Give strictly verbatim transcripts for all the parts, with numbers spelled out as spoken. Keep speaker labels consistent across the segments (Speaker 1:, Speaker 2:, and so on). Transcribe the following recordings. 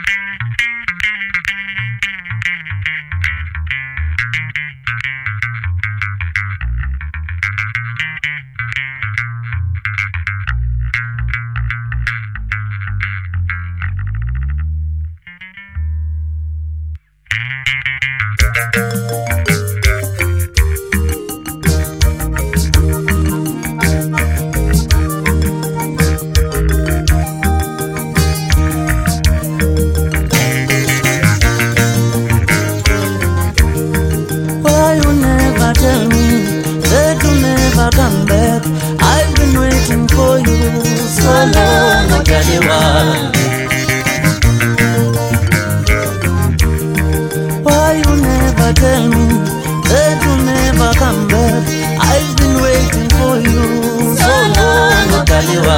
Speaker 1: Come back, I've been waiting for you so long, Otaliwa. Why you never tell me that you never come back? I've been waiting for you so long, Otaliwa.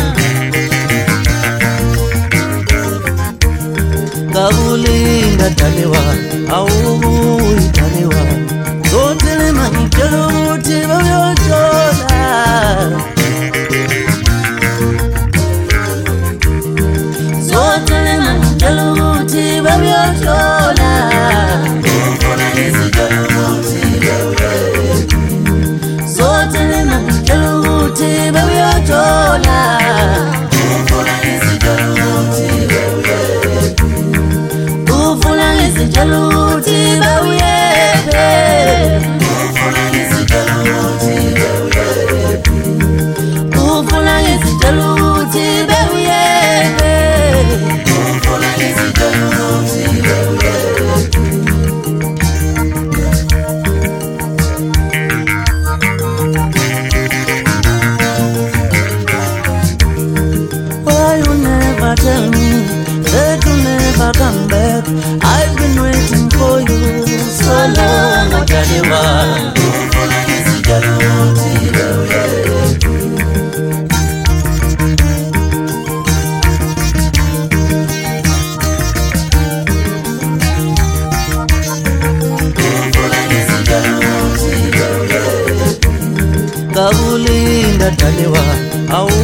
Speaker 1: Kabulinga Taliwa, au Taliwa. So tell me, man, tell me, tell me that you never come back. I've been waiting for you so long, Otaliwa. Kabulinga Taliwa, au